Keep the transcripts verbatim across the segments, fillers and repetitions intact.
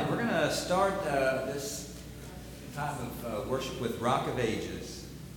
we're going to start uh, this time of uh, worship with Rock of Ages.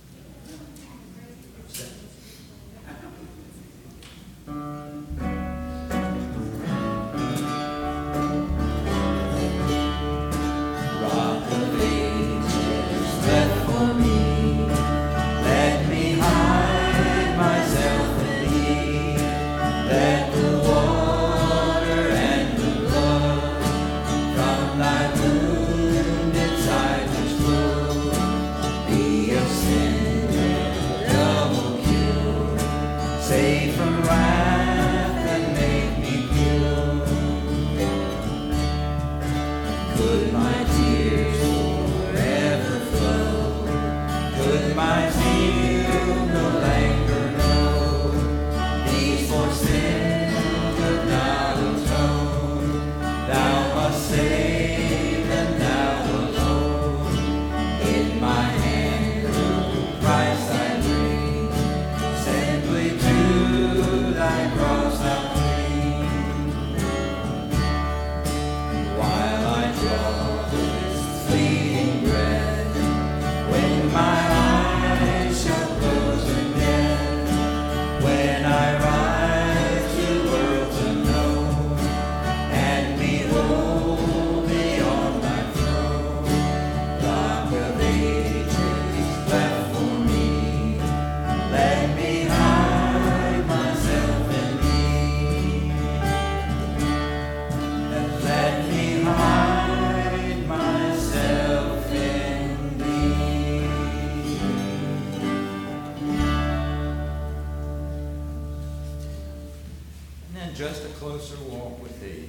Just a closer walk with thee.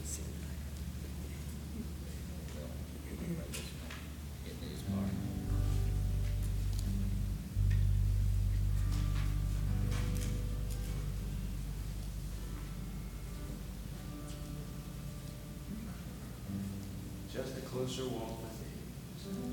Just a closer walk with thee.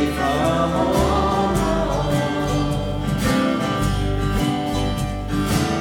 From all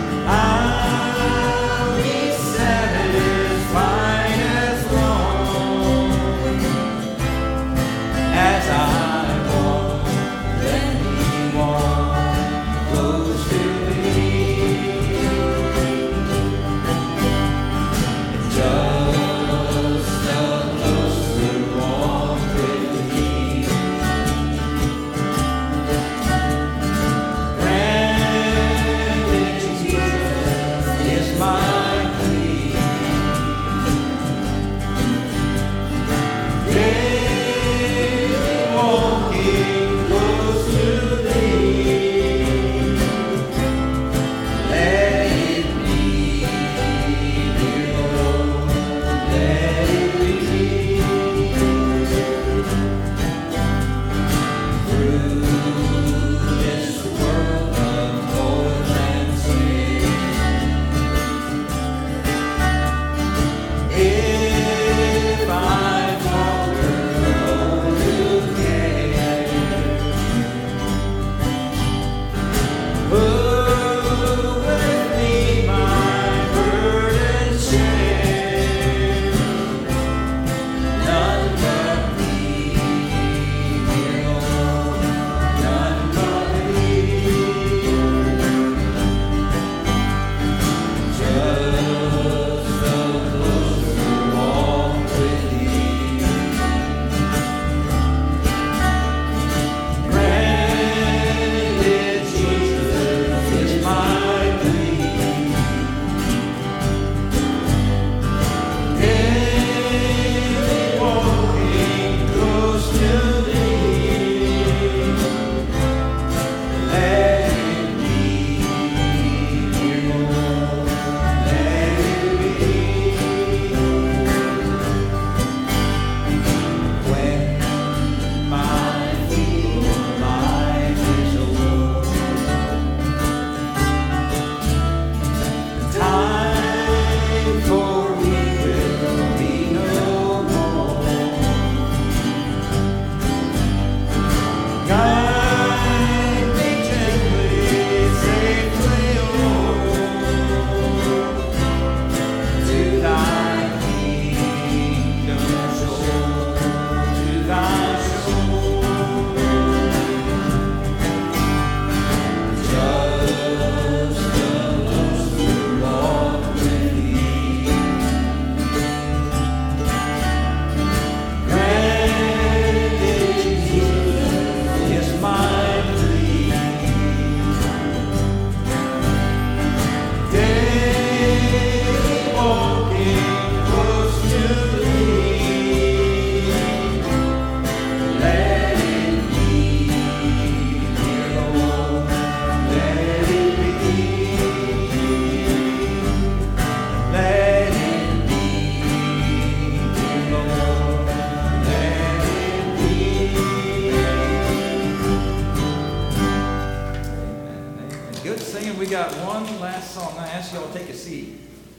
got one last song. I ask you all to take a seat.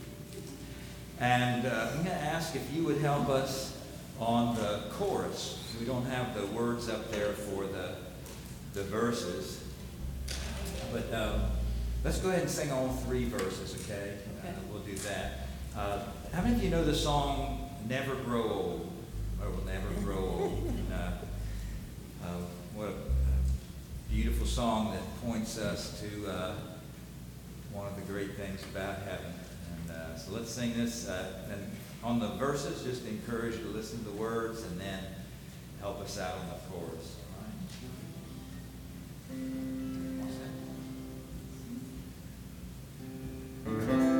And uh, I'm going to ask if you would help us on the chorus. We don't have the words up there for the, the verses. But um, let's go ahead and sing all three verses, okay? okay. Uh, we'll do that. Uh, how many of you know the song Never Grow Old? Or Will Never Grow Old? And, uh, uh, what a, a beautiful song that points us to uh, one of the great things about heaven. And uh, so let's sing this. Uh, and on the verses, just encourage you to listen to the words and then help us out on the chorus. All right?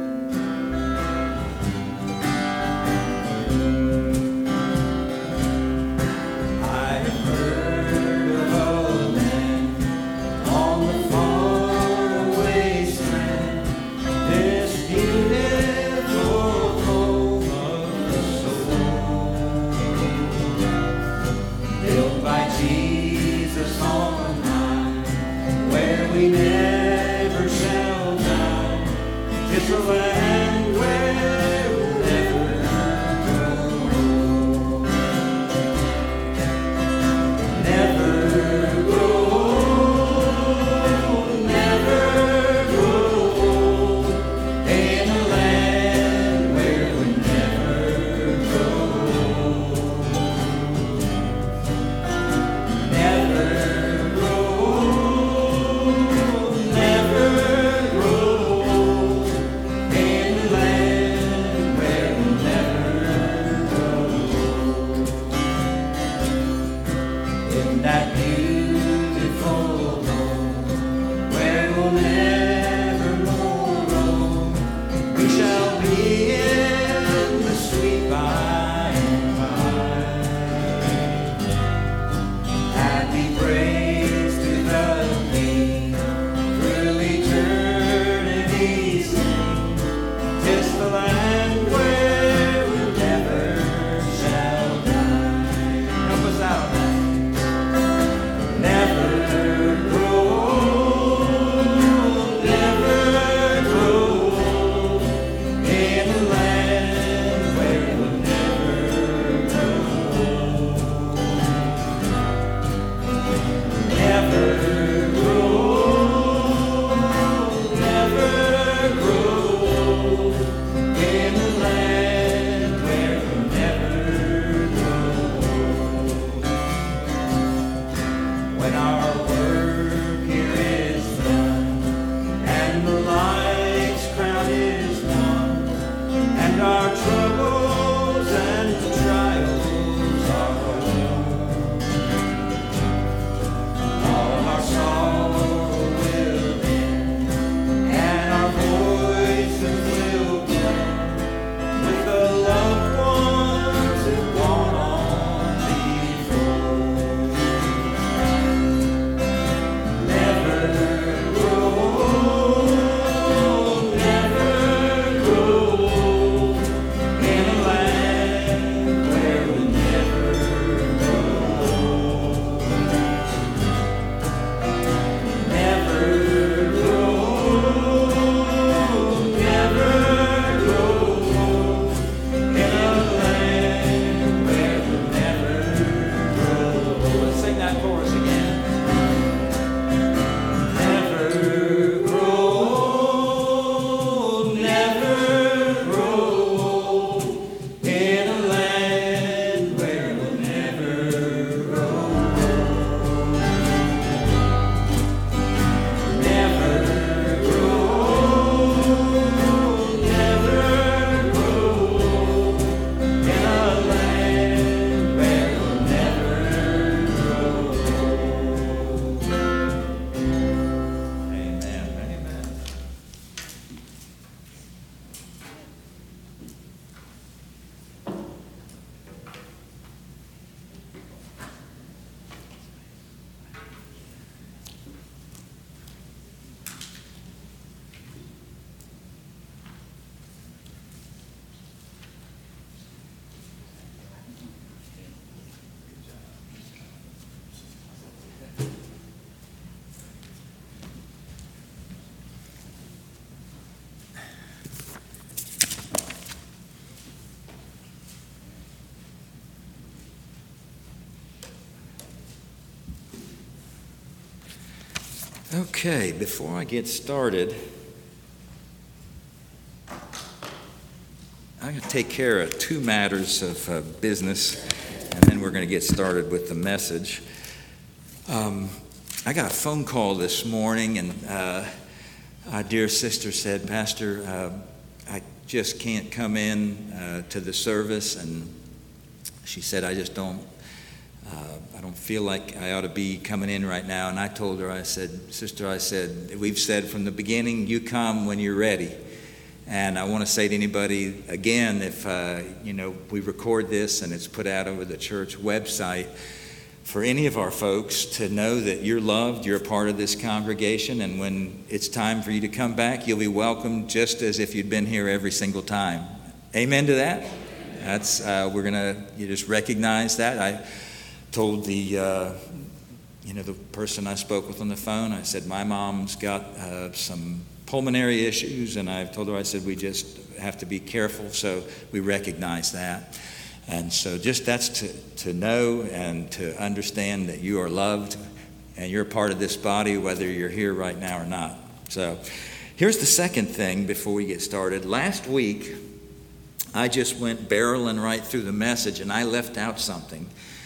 Okay, before I get started, I'm going to take care of two matters of uh, business, and then we're going to get started with the message. Um, I got a phone call this morning, and uh, our dear sister said, Pastor, uh, I just can't come in uh, to the service, and she said, I just don't Uh, I don't feel like I ought to be coming in right now. And I told her, I said, Sister, I said, we've said from the beginning, you come when you're ready. And I want to say to anybody, again, if, uh, you know, we record this and it's put out over the church website, for any of our folks to know that you're loved, you're a part of this congregation, and when it's time for you to come back, you'll be welcomed just as if you'd been here every single time. Amen to that? That's, uh, we're going to, you just recognize that. I told the, uh, you know, the person I spoke with on the phone, I said, my mom's got uh, some pulmonary issues, and I told her, I said, we just have to be careful, so we recognize that. And so just that's to, to know and to understand that you are loved, and you're a part of this body, whether you're here right now or not. So here's the second thing before we get started. Last week, I just went barreling right through the message, and I left out something.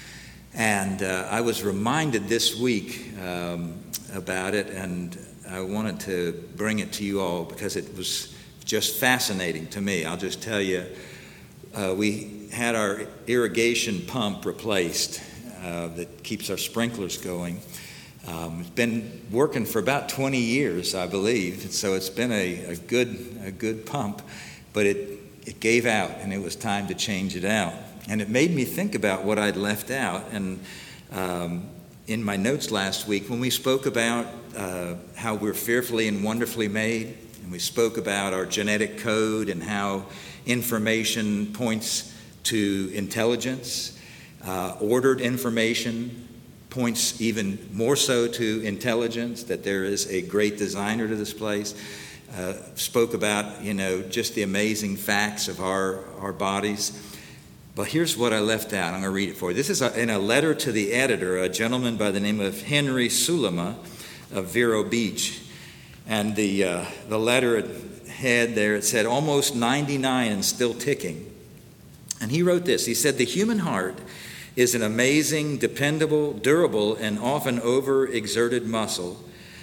And uh, I was reminded this week um, about it, and I wanted to bring it to you all because it was just fascinating to me. I'll just tell you, uh, we had our irrigation pump replaced uh, that keeps our sprinklers going. Um, it's been working for about twenty years, I believe, so it's been a, a good a good pump, but it, it gave out, and it was time to change it out. And it made me think about what I'd left out. And um, in my notes last week, when we spoke about uh, how we're fearfully and wonderfully made, and we spoke about our genetic code and how information points to intelligence, uh, ordered information points even more so to intelligence, that there is a great designer to this place, uh, spoke about, you know, just the amazing facts of our, our bodies. But here's what I left out. I'm going to read it for you. This is a, in a letter to the editor, a gentleman by the name of Henry Sulema of Vero Beach. And the uh, the letter had there, it said, almost ninety-nine and still ticking. And he wrote this. He said, the human heart is an amazing, dependable, durable, and often overexerted muscle.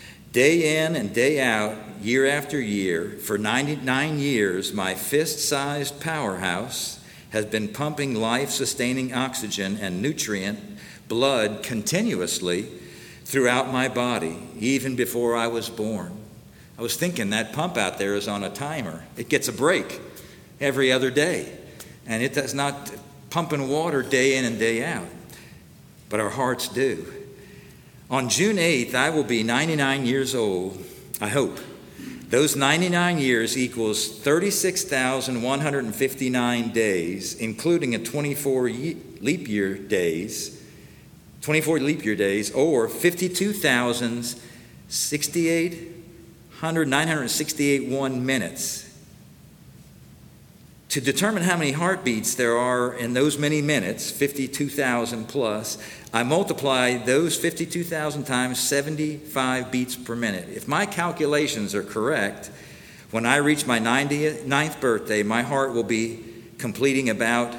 Day in and day out, year after year, for ninety-nine years, my fist-sized powerhouse has been pumping life-sustaining oxygen and nutrient blood continuously throughout my body, even before I was born. I was thinking that pump out there is on a timer. It gets a break every other day, and it does not pumping water day in and day out, but our hearts do. On June eighth, I will be ninety-nine years old, I hope. Those ninety-nine years equals thirty-six thousand one hundred fifty-nine days, including a twenty-four leap year days, twenty-four leap year days, or fifty-two thousand nine hundred sixty-eight one minutes. To determine how many heartbeats there are in those many minutes, fifty-two thousand plus, I multiply those fifty-two thousand times seventy-five beats per minute. If my calculations are correct, when I reach my ninety-ninth birthday, my heart will be completing about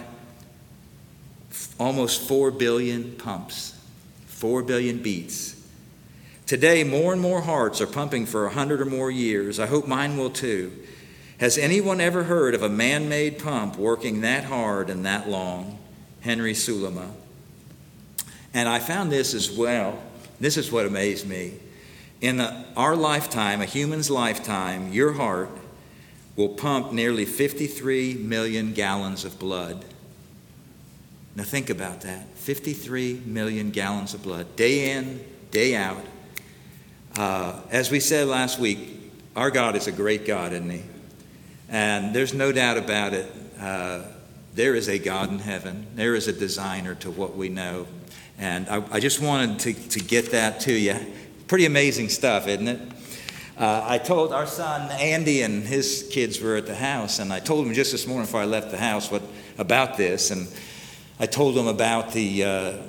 almost four billion pumps, four billion beats. Today, more and more hearts are pumping for one hundred or more years. I hope mine will too. Has anyone ever heard of a man-made pump working that hard and that long? Henry Sulema. And I found this as well. This is what amazed me. In a, our lifetime, a human's lifetime, your heart will pump nearly fifty-three million gallons of blood. Now think about that. fifty-three million gallons of blood, day in, day out. Uh, as we said last week, our God is a great God, isn't he? And there's no doubt about it. Uh, there is a God in heaven. There is a designer to what we know. And I, I just wanted to, to get that to you. Pretty amazing stuff, isn't it? Uh, I told our son Andy and his kids were at the house, and I told them just this morning before I left the house what about this. And I told them about the uh,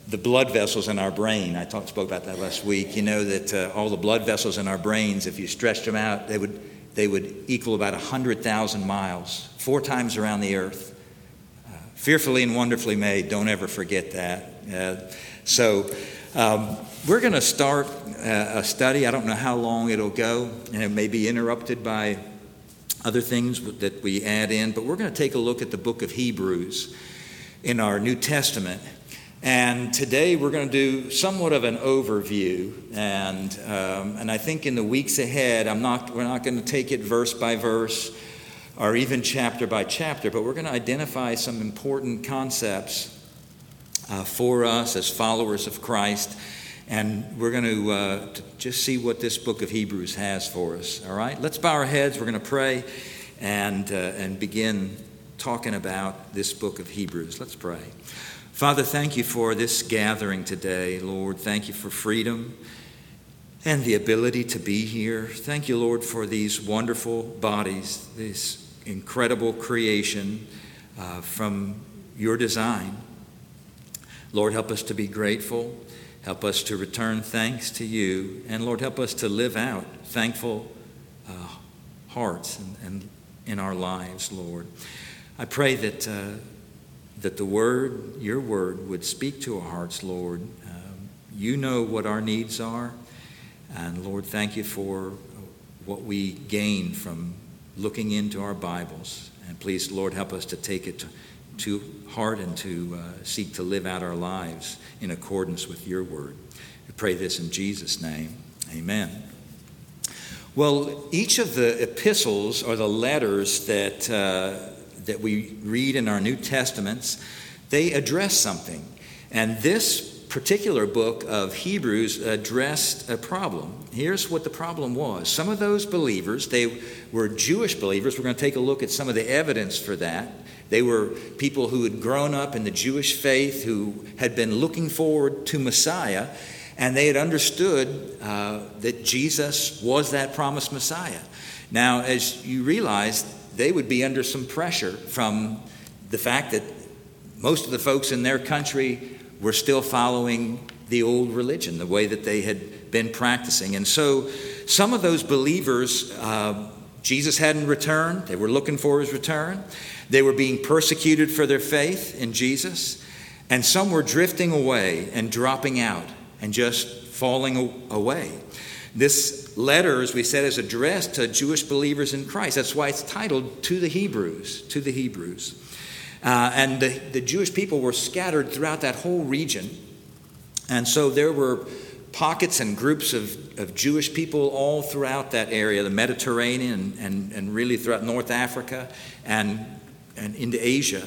the blood vessels in our brain. I talked spoke about that last week. You know that uh, all the blood vessels in our brains, if you stretched them out, they would they would equal about one hundred thousand miles, four times around the earth. Uh, fearfully and wonderfully made. Don't ever forget that. Uh, so um, we're going to start uh, a study. I don't know how long it'll go, and it may be interrupted by other things that we add in, but we're going to take a look at the book of Hebrews in our New Testament. And today we're going to do somewhat of an overview, and um, and I think in the weeks ahead, I'm not we're not going to take it verse by verse or even chapter by chapter, but we're going to identify some important concepts uh, for us as followers of Christ, and we're going to, uh, to just see what this book of Hebrews has for us. All right, let's bow our heads. We're going to pray and uh, and begin talking about this book of Hebrews. Let's pray. Father, thank you for this gathering today, Lord. Thank you for freedom and the ability to be here. Thank you, Lord, for these wonderful bodies, this incredible creation uh, from your design. Lord, help us to be grateful. Help us to return thanks to you. And Lord, help us to live out thankful uh, hearts and, and in our lives, Lord. I pray that uh, that the word, your word, would speak to our hearts, Lord. Um, you know what our needs are. And Lord, thank you for what we gain from looking into our Bibles. And please, Lord, help us to take it to, to heart and to uh, seek to live out our lives in accordance with your word. We pray this in Jesus' name. Amen. Well, each of the epistles or the letters that uh, that we read in our New Testaments, they address something. And this particular book of Hebrews addressed a problem. Here's what the problem was. Some of those believers, they were Jewish believers. We're going to take a look at some of the evidence for that. They were people who had grown up in the Jewish faith, who had been looking forward to Messiah, and they had understood uh, that Jesus was that promised Messiah. Now, as you realize, they would be under some pressure from the fact that most of the folks in their country were still following the old religion, the way that they had been practicing. And so some of those believers, uh, Jesus hadn't returned. They were looking for his return. They were being persecuted for their faith in Jesus. And some were drifting away and dropping out and just falling away. This letter, as we said, is addressed to Jewish believers in Christ. That's why it's titled To the Hebrews, to the Hebrews. Uh, and the, the Jewish people were scattered throughout that whole region. And so there were pockets and groups of, of Jewish people all throughout that area, the Mediterranean and, and, and really throughout North Africa and, and into Asia.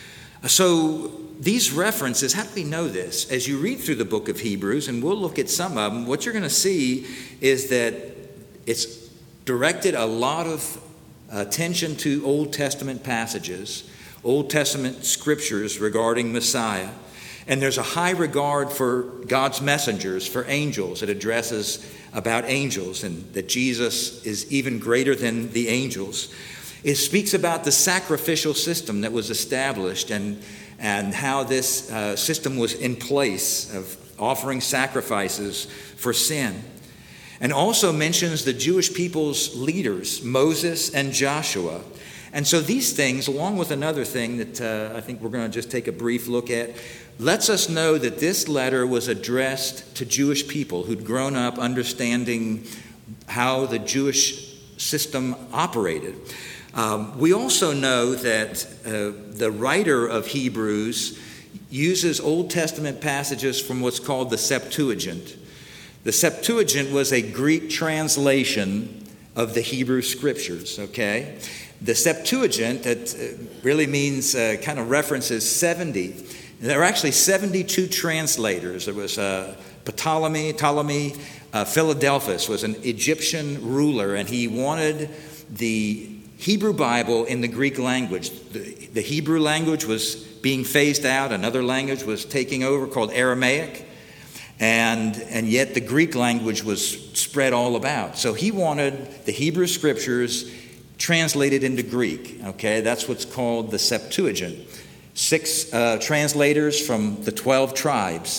So these references, how do we know this? As you read through the book of Hebrews, and we'll look at some of them, what you're going to see is that it's directed a lot of attention to Old Testament passages, Old Testament scriptures regarding Messiah. And there's a high regard for God's messengers, for angels. It addresses about angels and that Jesus is even greater than the angels. It speaks about the sacrificial system that was established and and how this uh, system was in place of offering sacrifices for sin. And also mentions the Jewish people's leaders, Moses and Joshua. And so these things, along with another thing that uh, I think we're going to just take a brief look at, lets us know that this letter was addressed to Jewish people who'd grown up understanding how the Jewish system operated. Um, we also know that uh, the writer of Hebrews uses Old Testament passages from what's called the Septuagint. The Septuagint was a Greek translation of the Hebrew Scriptures, okay? The Septuagint, that uh, really means, uh, kind of references seventy. There are actually seventy-two translators. There was uh, Ptolemy, Ptolemy uh, Philadelphus was an Egyptian ruler, and he wanted the Hebrew Bible in the Greek language. The, the Hebrew language was being phased out. Another language was taking over called Aramaic. And, and yet the Greek language was spread all about. So he wanted the Hebrew scriptures translated into Greek. Okay, that's what's called the Septuagint. Six uh, translators from the twelve tribes.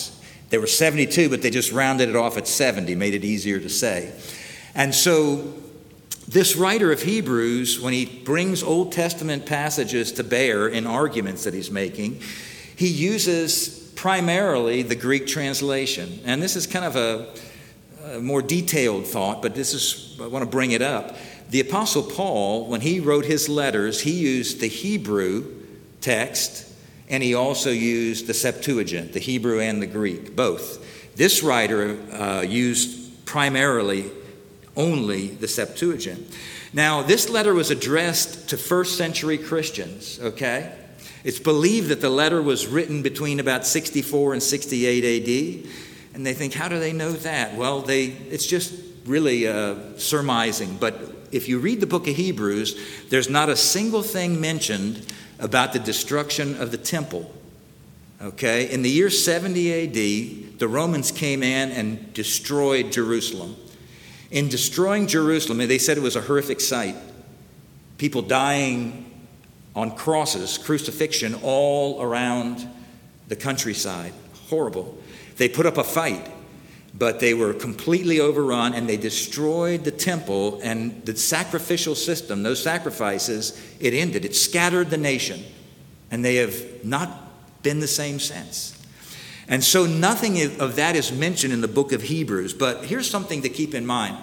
There were seventy-two, but they just rounded it off at seventy, made it easier to say. And so this writer of Hebrews, when he brings Old Testament passages to bear in arguments that he's making, he uses primarily the Greek translation. And this is kind of a, a more detailed thought, but this is, I want to bring it up. The Apostle Paul, when he wrote his letters, he used the Hebrew text, and he also used the Septuagint, the Hebrew and the Greek, both. This writer uh, used primarily only the Septuagint. Now, this letter was addressed to first century Christians, okay? It's believed that the letter was written between about sixty-four and sixty-eight A D. And they think, how do they know that? Well, they it's just really uh, surmising. But if you read the book of Hebrews, there's not a single thing mentioned about the destruction of the temple. Okay? In the year seventy A D, the Romans came in and destroyed Jerusalem. In destroying Jerusalem, they said it was a horrific sight. People dying on crosses, crucifixion all around the countryside. Horrible. They put up a fight, but they were completely overrun, and they destroyed the temple and the sacrificial system, those sacrifices, it ended. It scattered the nation, and they have not been the same since. And so nothing of that is mentioned in the book of Hebrews, but here's something to keep in mind.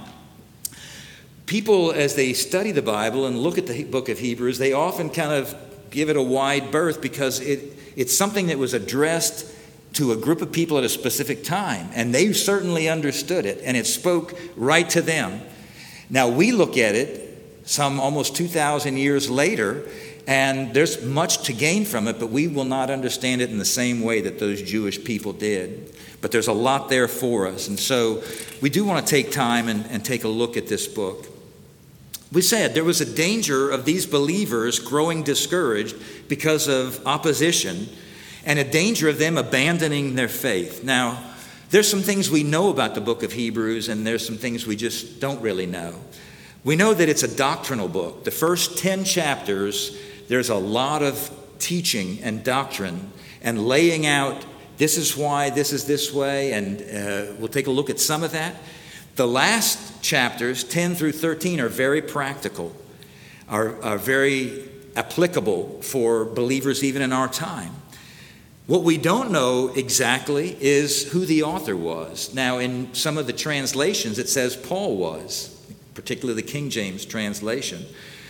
People, as they study the Bible and look at the book of Hebrews, they often kind of give it a wide berth because it, it's something that was addressed to a group of people at a specific time, and they certainly understood it, and it spoke right to them. Now, we look at it some almost two thousand years later, and there's much to gain from it, but we will not understand it in the same way that those Jewish people did. But there's a lot there for us, and so we do want to take time and, and take a look at this book. We said there was a danger of these believers growing discouraged because of opposition, and a danger of them abandoning their faith. Now, there's some things we know about the book of Hebrews, and there's some things we just don't really know. We know that it's a doctrinal book. The first ten chapters, there's a lot of teaching and doctrine and laying out, this is why, this is this way, and uh, we'll take a look at some of that. The last chapters, ten through thirteen, are very practical, are, are very applicable for believers even in our time. What we don't know exactly is who the author was. Now, in some of the translations, it says Paul was, particularly the King James translation.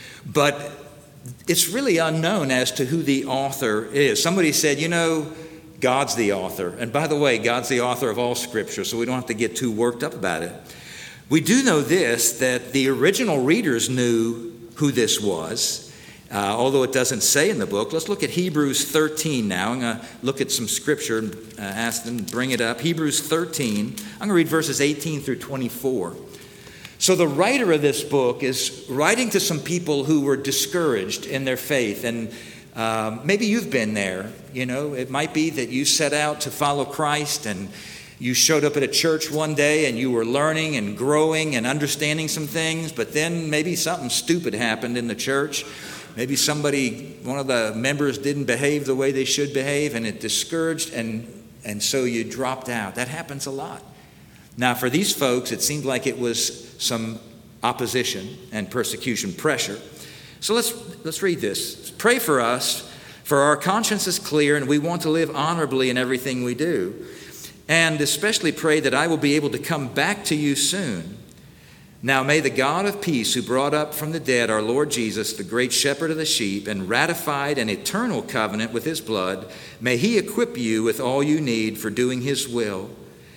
But it's really unknown as to who the author is. Somebody said, you know, God's the author. And by the way, God's the author of all Scripture, so we don't have to get too worked up about it. We do know this, that the original readers knew who this was, uh, although it doesn't say in the book. Let's look at Hebrews thirteen now. I'm going to look at some Scripture and uh, ask them to bring it up. Hebrews thirteen. I'm going to read verses eighteen through twenty-four. So the writer of this book is writing to some people who were discouraged in their faith, and Um, maybe you've been there. You know, it might be that you set out to follow Christ and you showed up at a church one day and you were learning and growing and understanding some things, but then maybe something stupid happened in the church. Maybe somebody, one of the members didn't behave the way they should behave, and it discouraged, and, and so you dropped out. That happens a lot. Now, for these folks, it seemed like it was some opposition and persecution, pressure. So let's let's read this. Pray for us, for our conscience is clear and we want to live honorably in everything we do. And especially pray that I will be able to come back to you soon. Now may the God of peace, who brought up from the dead our Lord Jesus, the great shepherd of the sheep, and ratified an eternal covenant with his blood, may he equip you with all you need for doing his will.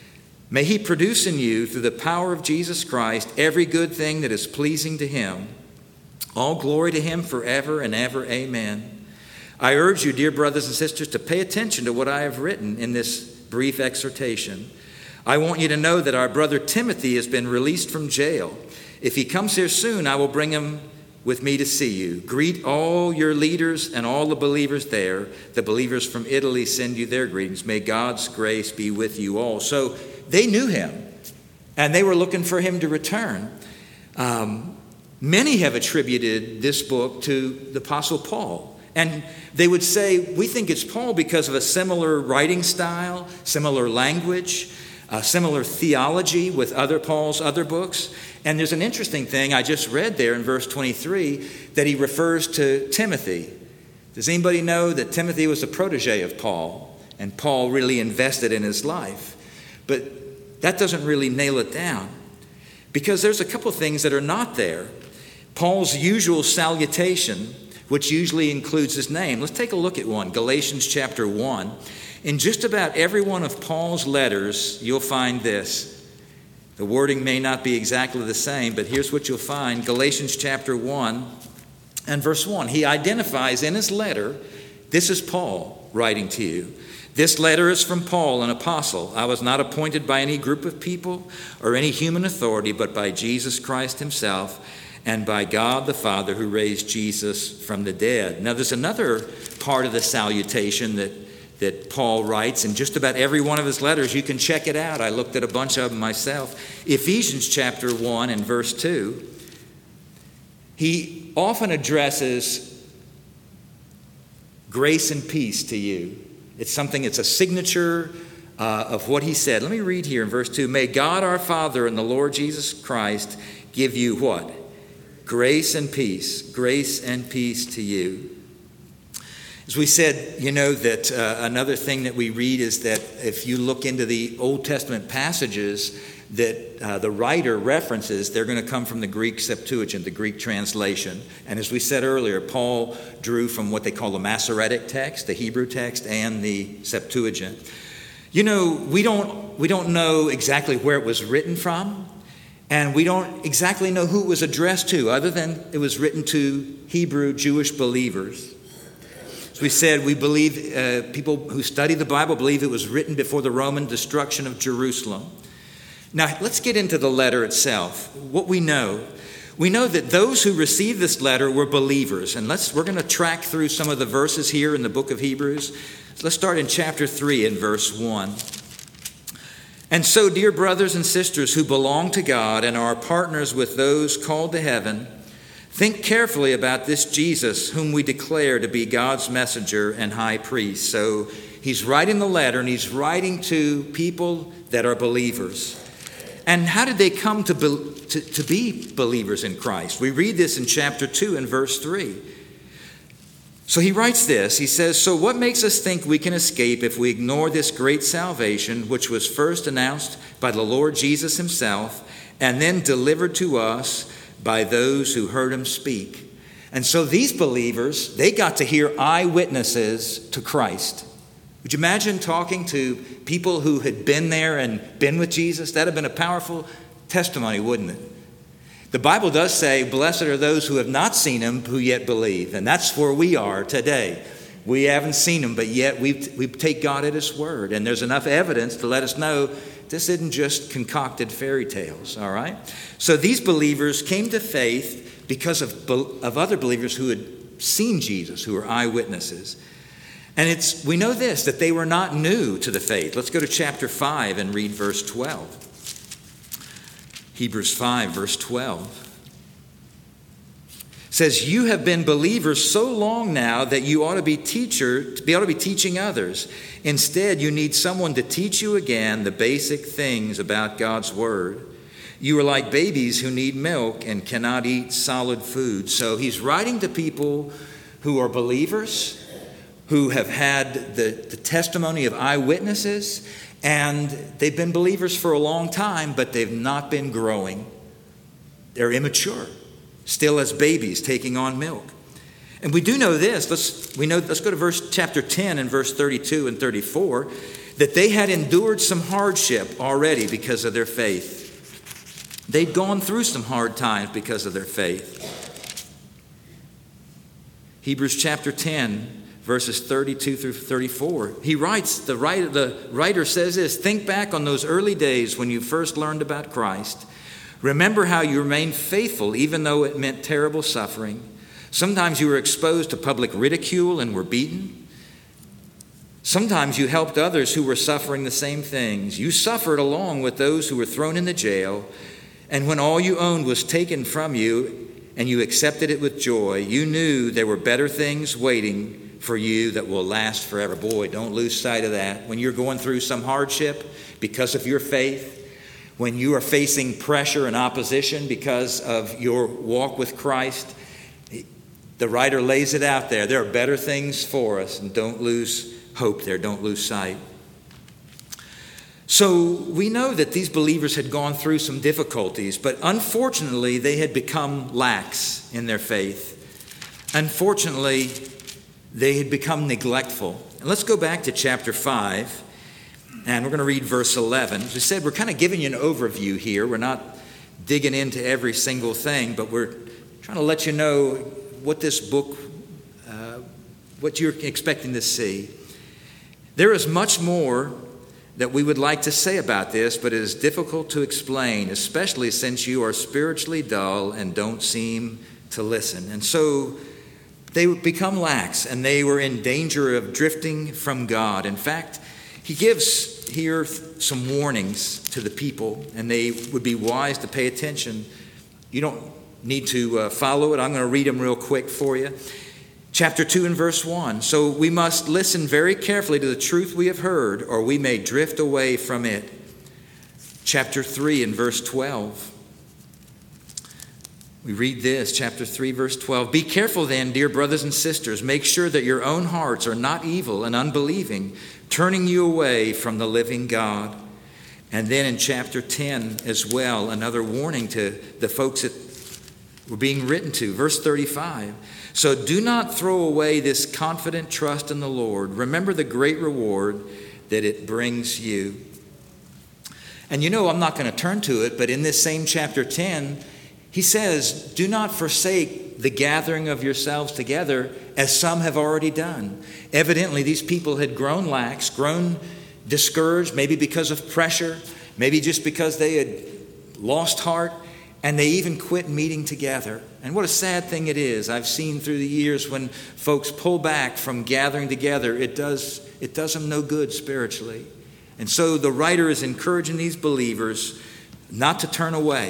May he produce in you, through the power of Jesus Christ, every good thing that is pleasing to him. All glory to him forever and ever. Amen. I urge you, dear brothers and sisters, to pay attention to what I have written in this brief exhortation. I want you to know that our brother Timothy has been released from jail. If he comes here soon, I will bring him with me to see you. Greet all your leaders and all the believers there. The believers from Italy send you their greetings. May God's grace be with you all. So they knew him, and they were looking for him to return. Um, Many have attributed this book to the Apostle Paul, And they would say, we think it's Paul because of a similar writing style, similar language, uh, similar theology with other Paul's other books. And there's an interesting thing I just read there in verse twenty-three that he refers to Timothy. Does anybody know that Timothy was a protege of Paul and Paul really invested in his life? But that doesn't really nail it down because there's a couple things that are not there. Paul's usual salutation, which usually includes his name. Let's take a look at one, Galatians chapter one. In just about every one of Paul's letters, you'll find this. The wording may not be exactly the same, but here's what you'll find. Galatians chapter one and verse one. He identifies in his letter, this is Paul writing to you. This letter is from Paul, an apostle. I was not appointed by any group of people or any human authority, but by Jesus Christ himself and by God the Father who raised Jesus from the dead. Now there's another part of the salutation that that Paul writes in just about every one of his letters. You can check it out. I looked at a bunch of them myself. Ephesians chapter one and verse two. He often addresses grace and peace to you. It's something, it's a signature uh, of what he said. Let me read here in verse two. May God our Father and the Lord Jesus Christ give you what? Grace and peace. Grace and peace to you. As we said, you know that uh, another thing that we read is that if you look into the Old Testament passages that uh, the writer references, they're going to come from the Greek Septuagint, the Greek translation. And as we said earlier, Paul drew from what they call the Masoretic text, the Hebrew text, and the Septuagint. You know, we don't we don't know exactly where it was written from, and we don't exactly know who it was addressed to, other than it was written to Hebrew Jewish believers. As we said, we believe, uh, people who study the Bible believe it was written before the Roman destruction of Jerusalem. Now, let's get into the letter itself. What we know, we know that those who received this letter were believers. And let's we're going to track through some of the verses here in the book of Hebrews. So let's start in chapter three and verse one. And so, dear brothers and sisters who belong to God and are partners with those called to heaven, think carefully about this Jesus whom we declare to be God's messenger and high priest. So he's writing the letter, and he's writing to people that are believers. And how did they come to be, to, to be believers in Christ? We read this in chapter two and verse three. So he writes this. He says, so what makes us think we can escape if we ignore this great salvation, which was first announced by the Lord Jesus himself and then delivered to us by those who heard him speak? And so these believers, they got to hear eyewitnesses to Christ. Would you imagine talking to people who had been there and been with Jesus? That would have been a powerful testimony, wouldn't it? The Bible does say, blessed are those who have not seen him, who yet believe. And that's where we are today. We haven't seen him, but yet we we take God at his word. And there's enough evidence to let us know this isn't just concocted fairy tales, all right? So these believers came to faith because of, of other believers who had seen Jesus, who were eyewitnesses. And it's we know this, that they were not new to the faith. Let's go to chapter five and read verse twelve. Hebrews five, verse twelve. Says, you have been believers so long now that you ought to be teacher, you ought to be teaching others. Instead, you need someone to teach you again the basic things about God's word. You are like babies who need milk and cannot eat solid food. So he's writing to people who are believers, who have had the, the testimony of eyewitnesses, and they've been believers for a long time, but they've not been growing. They're immature, still as babies taking on milk. And we do know this. Let's we know. Let's go to verse chapter ten and verse thirty-two and thirty-four, that they had endured some hardship already because of their faith. They'd gone through some hard times because of their faith. Hebrews chapter ten, verses thirty-two through thirty-four. He writes, the writer, the writer says this, think back on those early days when you first learned about Christ. Remember how you remained faithful even though it meant terrible suffering. Sometimes you were exposed to public ridicule and were beaten. Sometimes you helped others who were suffering the same things. You suffered along with those who were thrown into jail. And when all you owned was taken from you and you accepted it with joy. You knew there were better things waiting for you that will last forever. Boy, don't lose sight of that. When you're going through some hardship because of your faith, when you are facing pressure and opposition because of your walk with Christ, the writer lays it out there. There are better things for us, and don't lose hope there. Don't lose sight. So we know that these believers had gone through some difficulties, but unfortunately they had become lax in their faith. Unfortunately, they had become neglectful. And let's go back to chapter five, and we're going to read verse eleven. As I said, we're kind of giving you an overview here. We're not digging into every single thing, but we're trying to let you know what this book, uh, what you're expecting to see. There is much more that we would like to say about this, but it is difficult to explain, especially since you are spiritually dull and don't seem to listen. And so they would become lax, and they were in danger of drifting from God. In fact, he gives here some warnings to the people, and they would be wise to pay attention. You don't need to uh, follow it. I'm going to read them real quick for you. Chapter two and verse one. So we must listen very carefully to the truth we have heard, or we may drift away from it. Chapter three and verse twelve. We read this, chapter three, verse twelve. Be careful then, dear brothers and sisters. Make sure that your own hearts are not evil and unbelieving, turning you away from the living God. And then in chapter ten as well, another warning to the folks that were being written to. Verse thirty-five. So do not throw away this confident trust in the Lord. Remember the great reward that it brings you. And you know, I'm not going to turn to it, but in this same chapter ten, he says, do not forsake the gathering of yourselves together, as some have already done. Evidently, these people had grown lax, grown discouraged, maybe because of pressure, maybe just because they had lost heart, and they even quit meeting together. And what a sad thing it is. I've seen through the years when folks pull back from gathering together, it does, it does them no good spiritually. And so the writer is encouraging these believers not to turn away,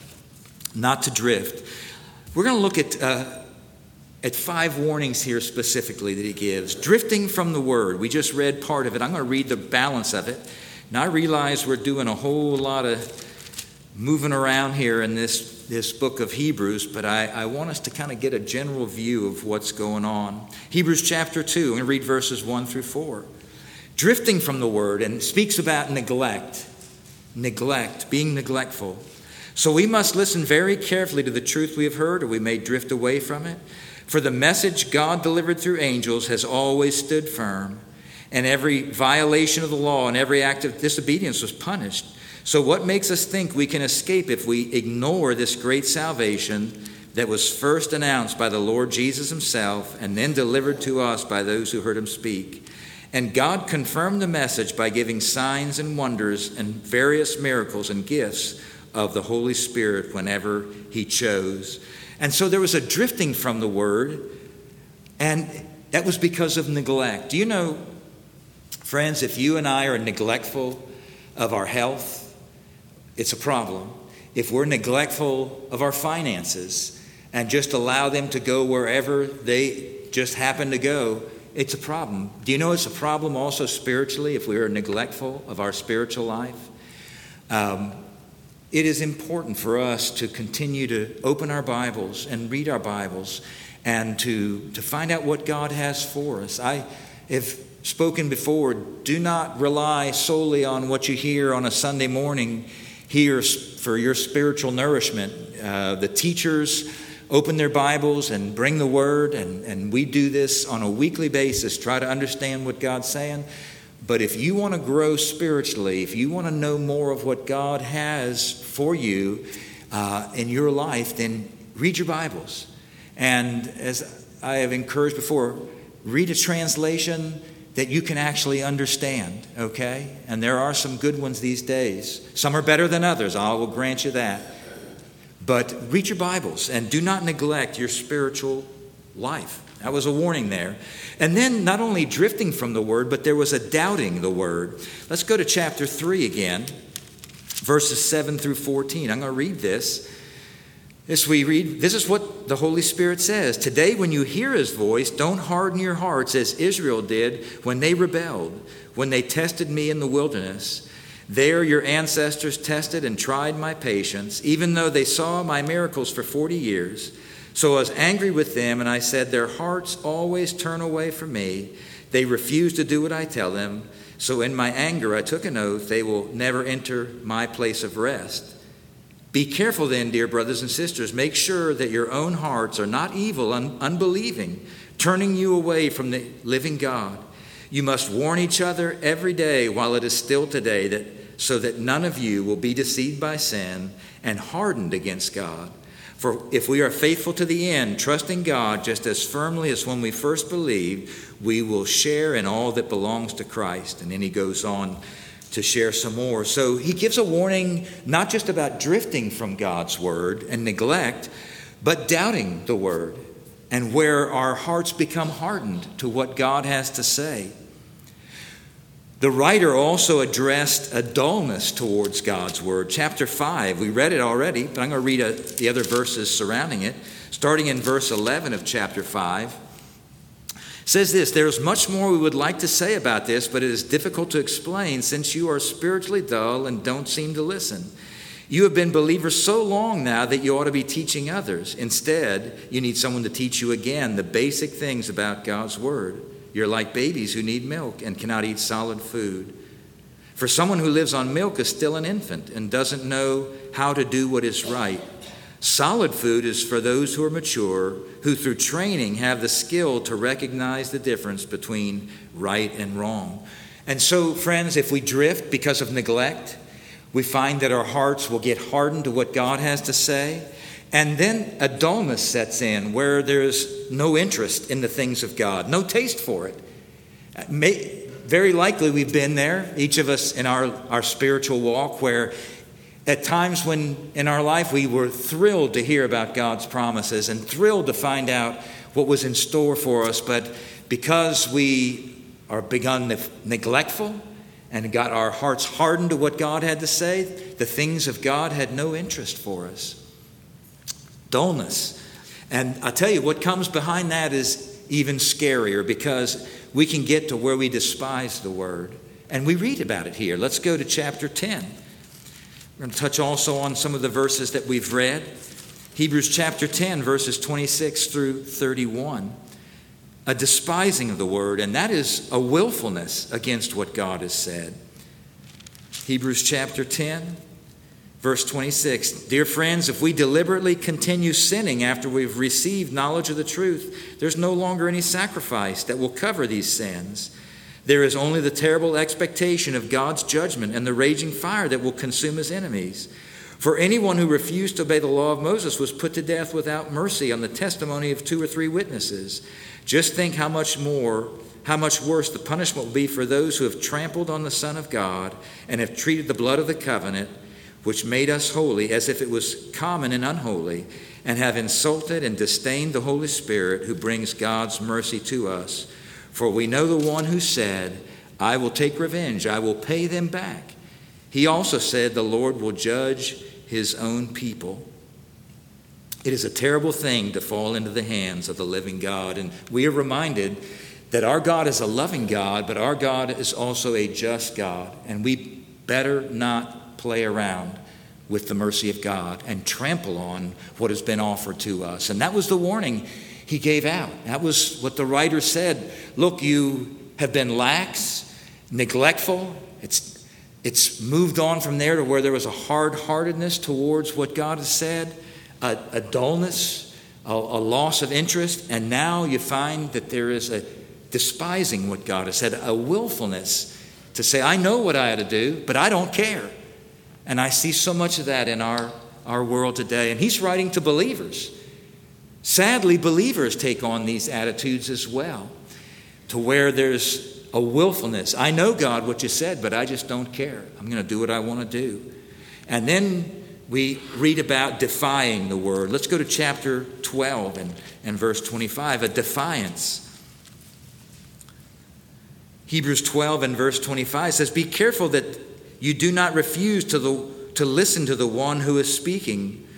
not to drift. We're going to look at, uh, at five warnings here specifically that he gives. Drifting from the word. We just read part of it. I'm going to read the balance of it. Now I realize we're doing a whole lot of moving around here in this, this book of Hebrews, but I, I want us to kind of get a general view of what's going on. Hebrews chapter two, I'm going to read verses one through four. Drifting from the word, and speaks about neglect. Neglect, being neglectful. So we must listen very carefully to the truth we have heard, or we may drift away from it. For the message God delivered through angels has always stood firm, and every violation of the law and every act of disobedience was punished. So what makes us think we can escape if we ignore this great salvation that was first announced by the Lord Jesus himself and then delivered to us by those who heard him speak? And God confirmed the message by giving signs and wonders and various miracles and gifts of the Holy Spirit whenever he chose. And so there was a drifting from the word, and that was because of neglect. Do you know, friends, if you and I are neglectful of our health, it's a problem. If we're neglectful of our finances and just allow them to go wherever they just happen to go, it's a problem. Do you know it's a problem also spiritually if we are neglectful of our spiritual life? Um, it is important for us to continue to open our Bibles and read our Bibles and to, to find out what God has for us. I have spoken before, do not rely solely on what you hear on a Sunday morning here for your spiritual nourishment. Uh, the teachers open their Bibles and bring the word, and, and we do this on a weekly basis, try to understand what God's saying. But if you want to grow spiritually, if you want to know more of what God has for you uh, in your life, then read your Bibles. And as I have encouraged before, read a translation that you can actually understand, okay? And there are some good ones these days. Some are better than others, I will grant you that. But read your Bibles and do not neglect your spiritual life. That was a warning there. And then not only drifting from the word, but there was a doubting the word. Let's go to chapter three again, verses seven through fourteen. I'm going to read this. As we read, this is what the Holy Spirit says. Today, when you hear his voice, don't harden your hearts as Israel did when they rebelled, when they tested me in the wilderness. There your ancestors tested and tried my patience, even though they saw my miracles for forty years. So I was angry with them, and I said, their hearts always turn away from me. They refuse to do what I tell them. So in my anger I took an oath, they will never enter my place of rest. Be careful then, dear brothers and sisters. Make sure that your own hearts are not evil, un- unbelieving, turning you away from the living God. You must warn each other every day while it is still today, that so that none of you will be deceived by sin and hardened against God. For if we are faithful to the end, trusting God just as firmly as when we first believed, we will share in all that belongs to Christ. And then he goes on to share some more. So he gives a warning not just about drifting from God's word and neglect, but doubting the word and where our hearts become hardened to what God has to say. The writer also addressed a dullness towards God's word. Chapter five, we read it already, but I'm going to read a, the other verses surrounding it. Starting in verse eleven of chapter five. Says this, there is much more we would like to say about this, but it is difficult to explain since you are spiritually dull and don't seem to listen. You have been believers so long now that you ought to be teaching others. Instead, you need someone to teach you again the basic things about God's word. You're like babies who need milk and cannot eat solid food. For someone who lives on milk is still an infant and doesn't know how to do what is right. Solid food is for those who are mature, who through training have the skill to recognize the difference between right and wrong. And so, friends, if we drift because of neglect, we find that our hearts will get hardened to what God has to say. And then a dullness sets in where there's no interest in the things of God, no taste for it. May, very likely we've been there, each of us in our, our spiritual walk, where at times when in our life we were thrilled to hear about God's promises and thrilled to find out what was in store for us. But because we are begun ne- neglectful and got our hearts hardened to what God had to say, the things of God had no interest for us. Dullness. And I tell you, what comes behind that is even scarier, because we can get to where we despise the word. And we read about it here. Let's go to chapter ten. We're going to touch also on some of the verses that we've read. Hebrews chapter ten, verses twenty-six through thirty-one. A despising of the word, and that is a willfulness against what God has said. Hebrews chapter ten, verse twenty-six. Dear friends, if we deliberately continue sinning after we've received knowledge of the truth, there's no longer any sacrifice that will cover these sins. There is only the terrible expectation of God's judgment and the raging fire that will consume his enemies. For anyone who refused to obey the law of Moses was put to death without mercy on the testimony of two or three witnesses. Just think how much more, how much worse the punishment will be for those who have trampled on the Son of God and have treated the blood of the covenant, which made us holy, as if it was common and unholy, and have insulted and disdained the Holy Spirit who brings God's mercy to us. For we know the one who said, I will take revenge, I will pay them back. He also said the Lord will judge his own people. It is a terrible thing to fall into the hands of the living God. And we are reminded that our God is a loving God, but our God is also a just God. And we better not play around with the mercy of God and trample on what has been offered to us. And that was the warning he gave out. That was what the writer said. Look, you have been lax, neglectful. It's, it's moved on from there to where there was a hard-heartedness towards what God has said, a, a dullness, a, a loss of interest. And now you find that there is a despising what God has said, a willfulness to say, I know what I ought to do, but I don't care. And I see so much of that in our, our world today. And he's writing to believers. Sadly, believers take on these attitudes as well, to where there's a willfulness. I know, God, what you said, but I just don't care. I'm going to do what I want to do. And then we read about defying the word. Let's go to chapter twelve and, and verse twenty-five, a defiance. Hebrews twelve and verse twenty-five says, be careful that you do not refuse to, the, to listen to the one who is speaking.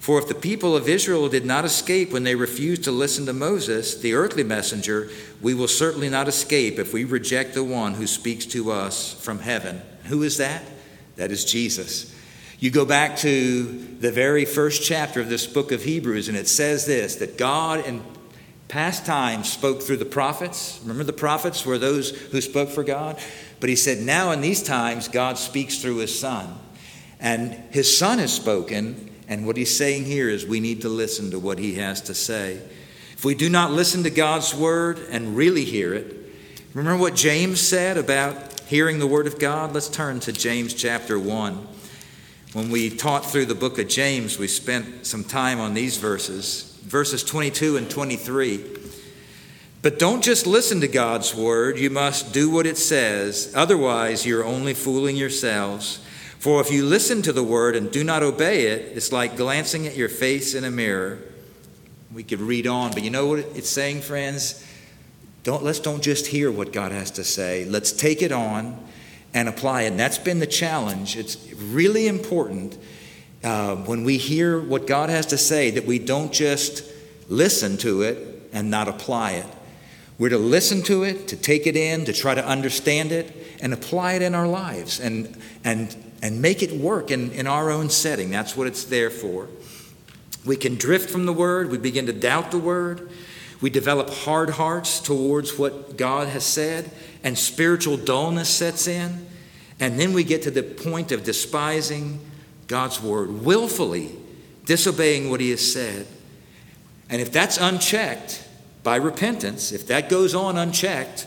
For if the people of Israel did not escape when they refused to listen to Moses, the earthly messenger, we will certainly not escape if we reject the one who speaks to us from heaven. Who is that? That is Jesus. You go back to the very first chapter of this book of Hebrews, and it says this, that God in past times spoke through the prophets. Remember, the prophets were those who spoke for God? But he said, now in these times, God speaks through his Son. And his Son has spoken, and what he's saying here is we need to listen to what he has to say. If we do not listen to God's word and really hear it, remember what James said about hearing the word of God? Let's turn to James chapter one. When we taught through the book of James, we spent some time on these verses, verses twenty-two and twenty-three. But don't just listen to God's word, you must do what it says. Otherwise, you're only fooling yourselves. For if you listen to the word and do not obey it, it's like glancing at your face in a mirror. We could read on, but you know what it's saying, friends? Don't, let's don't just hear what God has to say. Let's take it on and apply it. And that's been the challenge. It's really important uh, when we hear what God has to say that we don't just listen to it and not apply it. We're to listen to it, to take it in, to try to understand it, and apply it in our lives and and and make it work in, in our own setting. That's what it's there for. We can drift from the word. We begin to doubt the word. We develop hard hearts towards what God has said, and spiritual dullness sets in. And then we get to the point of despising God's word, willfully disobeying what he has said. And if that's unchecked by repentance, if that goes on unchecked,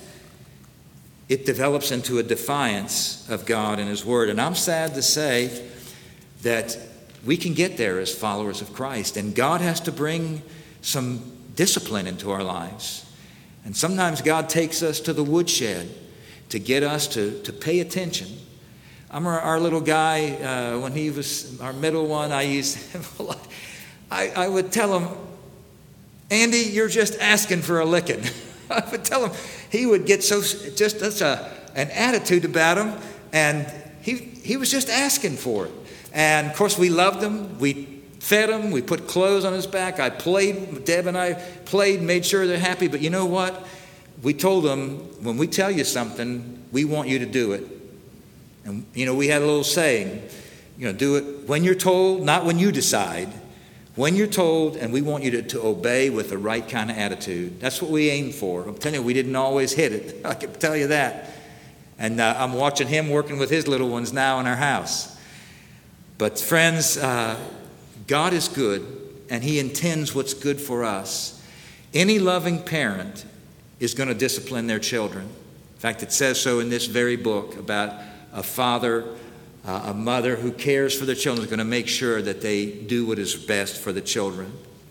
it develops into a defiance of God and his word. And I'm sad to say that we can get there as followers of Christ. And God has to bring some discipline into our lives. And sometimes God takes us to the woodshed to get us to, to pay attention. I'm our, our little guy, uh, when he was our middle one, I used him a lot. I, I would tell him, Andy, you're just asking for a licking. I would tell him, he would get so, just that's a, an attitude about him, and he he was just asking for it. And of course we loved him, we fed him, we put clothes on his back, I played, Deb and I played, made sure they're happy, but you know what? We told him, when we tell you something, we want you to do it. And you know, we had a little saying, you know, do it when you're told, not when you decide. When you're told, and we want you to, to obey with the right kind of attitude. That's what we aim for. I'm telling you, we didn't always hit it. I can tell you that. And uh, I'm watching him working with his little ones now in our house. But friends, uh, God is good, and he intends what's good for us. Any loving parent is going to discipline their children. In fact, it says so in this very book about a father, Uh, a mother who cares for their children is going to make sure that they do what is best for the children.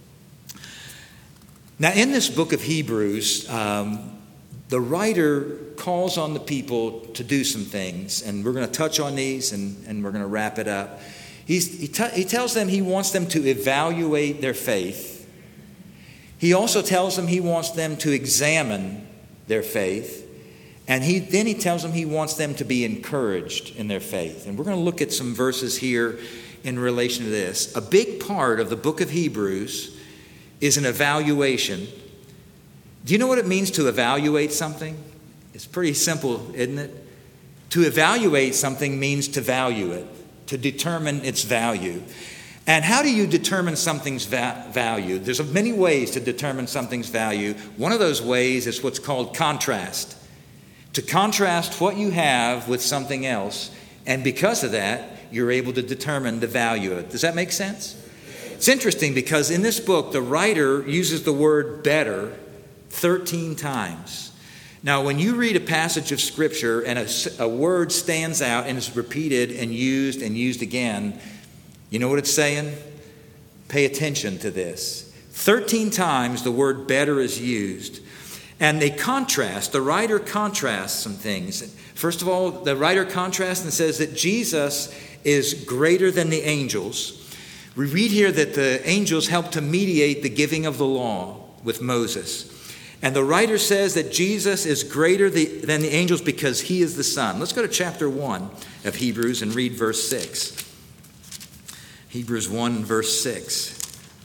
Now, in this book of Hebrews, um, the writer calls on the people to do some things, and we're going to touch on these, and, and we're going to wrap it up. He's, he, t- he tells them he wants them to evaluate their faith. He also tells them he wants them to examine their faith. And he then he tells them he wants them to be encouraged in their faith. And we're going to look at some verses here in relation to this. A big part of the book of Hebrews is an evaluation. Do you know what it means to evaluate something? It's pretty simple, isn't it? To evaluate something means to value it, to determine its value. And how do you determine something's va- value? There's many ways to determine something's value. One of those ways is what's called contrast. To contrast what you have with something else, and because of that, you're able to determine the value of it. Does that make sense? It's interesting because in this book, the writer uses the word better thirteen times. Now, when you read a passage of Scripture and a, a word stands out and is repeated and used and used again, you know what it's saying? Pay attention to this. thirteen times the word better is used. And they contrast, the writer contrasts some things. First of all, the writer contrasts and says that Jesus is greater than the angels. We read here that the angels helped to mediate the giving of the law with Moses. And the writer says that Jesus is greater than the angels because he is the Son. Let's go to chapter one of Hebrews and read verse six. Hebrews one, verse six.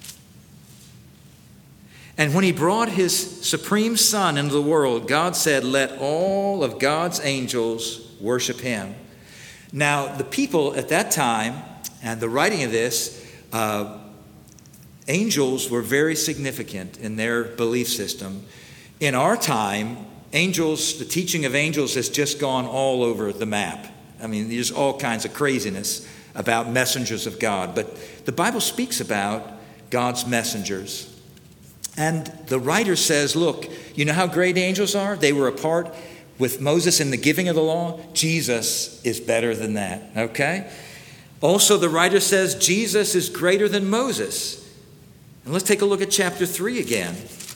And when he brought his supreme Son into the world, God said, let all of God's angels worship him. Now, the people at that time, and the writing of this, uh, angels were very significant in their belief system. In our time, angels, the teaching of angels has just gone all over the map. I mean, there's all kinds of craziness about messengers of God. But the Bible speaks about God's messengers. And the writer says, look, you know how great angels are? They were a part with Moses in the giving of the law. Jesus is better than that, okay? Also, the writer says Jesus is greater than Moses. And let's take a look at chapter three again.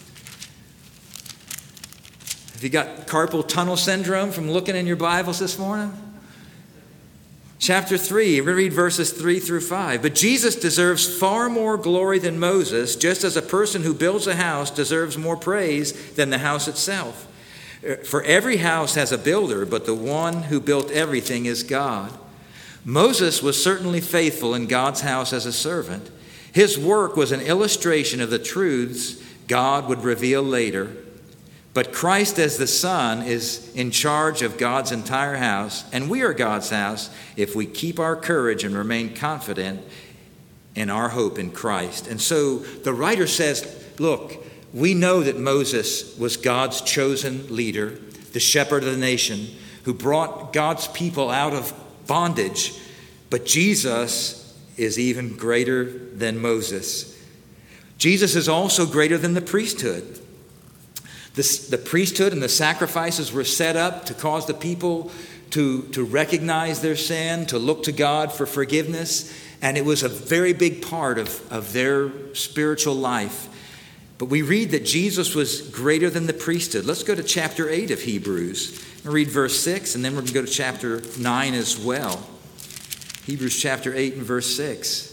Have you got carpal tunnel syndrome from looking in your Bibles this morning? Chapter three, we're going to read verses three through five. But Jesus deserves far more glory than Moses, just as a person who builds a house deserves more praise than the house itself. For every house has a builder, but the one who built everything is God. Moses was certainly faithful in God's house as a servant. His work was an illustration of the truths God would reveal later. But Christ as the Son is in charge of God's entire house, and we are God's house if we keep our courage and remain confident in our hope in Christ. And so the writer says, look, we know that Moses was God's chosen leader, the shepherd of the nation, who brought God's people out of bondage, but Jesus is even greater than Moses. Jesus is also greater than the priesthood. The, the priesthood and the sacrifices were set up to cause the people to, to recognize their sin, to look to God for forgiveness. And it was a very big part of, of their spiritual life. But we read that Jesus was greater than the priesthood. Let's go to chapter eight of Hebrews. We'll read verse six, and then we're going to go to chapter nine as well. Hebrews chapter eight and verse six.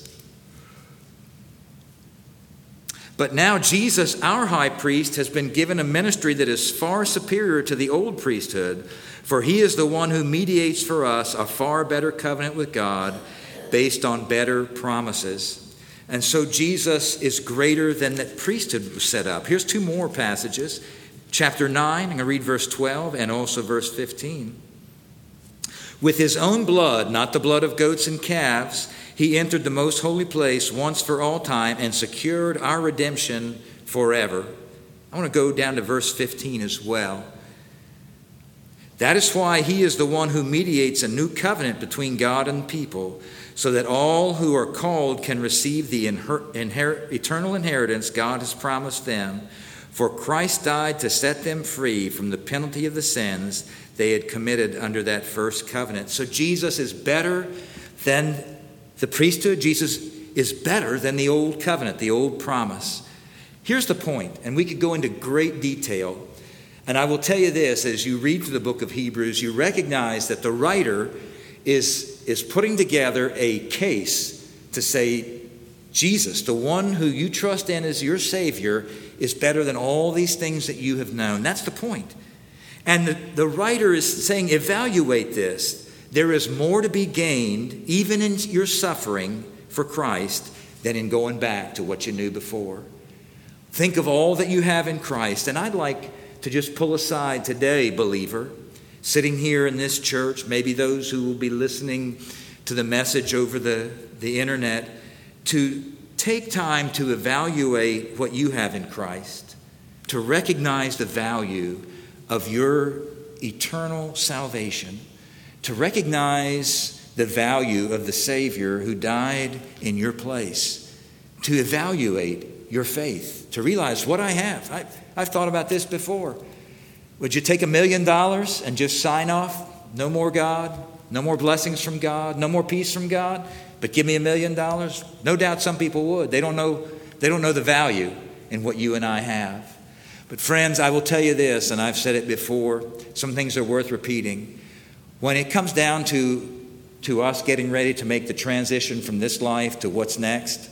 But now Jesus, our high priest, has been given a ministry that is far superior to the old priesthood, for he is the one who mediates for us a far better covenant with God based on better promises. And so Jesus is greater than that priesthood was set up. Here's two more passages. Chapter nine, I'm going to read verse twelve and also verse fifteen. With his own blood, not the blood of goats and calves, he entered the most holy place once for all time and secured our redemption forever. I want to go down to verse fifteen as well. That is why he is the one who mediates a new covenant between God and people, so that all who are called can receive the inher- inher- eternal inheritance God has promised them. For Christ died to set them free from the penalty of the sins they had committed under that first covenant. So Jesus is better than the priesthood. Jesus is better than the old covenant, the old promise. Here's the point, and we could go into great detail. And I will tell you this, as you read through the book of Hebrews, you recognize that the writer is, is putting together a case to say, Jesus, the one who you trust in as your Savior, is better than all these things that you have known. That's the point. And the, the writer is saying, evaluate this. There is more to be gained, even in your suffering for Christ, than in going back to what you knew before. Think of all that you have in Christ. And I'd like to just pull aside today, believer, sitting here in this church, maybe those who will be listening to the message over the, the internet, to take time to evaluate what you have in Christ, to recognize the value of your eternal salvation, to recognize the value of the Savior who died in your place, to evaluate your faith, to realize what I have. I, I've thought about this before. Would you take a million dollars and just sign off? No more God, no more blessings from God, no more peace from God, but give me a million dollars? No doubt some people would. They don't know, they don't know the value in what you and I have. But friends, I will tell you this, and I've said it before, some things are worth repeating. When it comes down to, to us getting ready to make the transition from this life to what's next,